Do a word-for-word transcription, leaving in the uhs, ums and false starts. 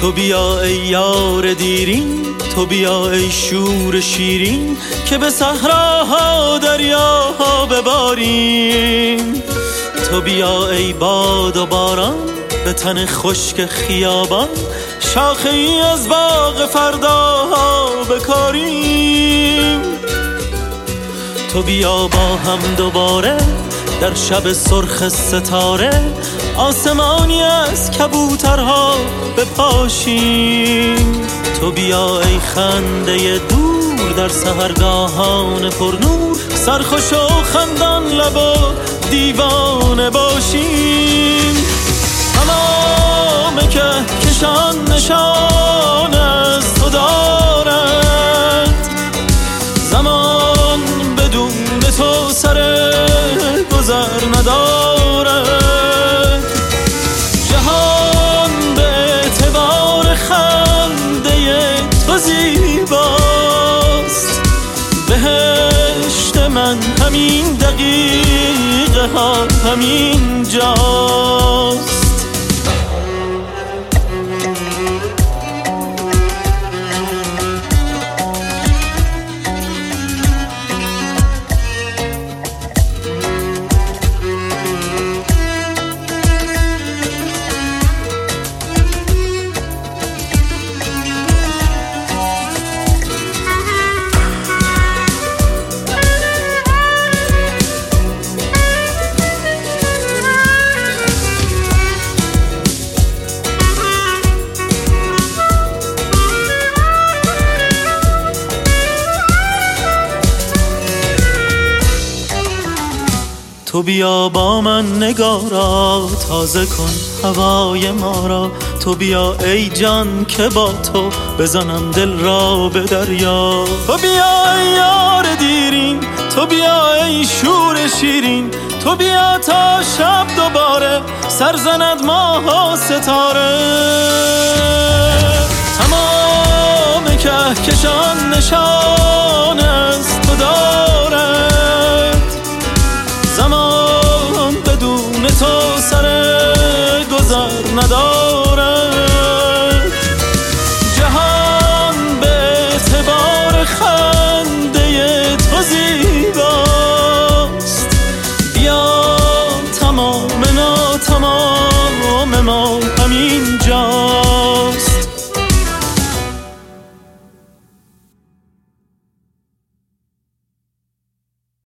تو بیا ای یار دیرین، تو بیا ای شور شیرین که به صحراها دریاها بباریم. تو بیا ای باد و باران به تن خشک خیابان، شاخه ای از باغ فرداها بکاریم. تو بیا با هم دوباره در شب سرخ ستاره، آسمانی از کبوترها بپاشیم. تو بیا ای خنده دور در سحرگاهان پرنور، سرخوش و خندان لب و دیوانه باشیم. تمام که کشان نشان از تو دارد، زمان بدون تو سر گذر ندارد. جهان به اعتبار خنده تو زیباست، بهشت من همین دقیقه ها همین جاست. تو بیا با من نگارا تازه کن هوای ما را، تو بیا ای جان که با تو بزنم دل را به دریا. تو بیا ای یار دیرین، تو بیا ای شور شیرین، تو بیا تا شب دوباره سر زند ماه و ستاره. تمام کهکشان نشان از تو دارد، زمان بدون تو سر گذر ندارد.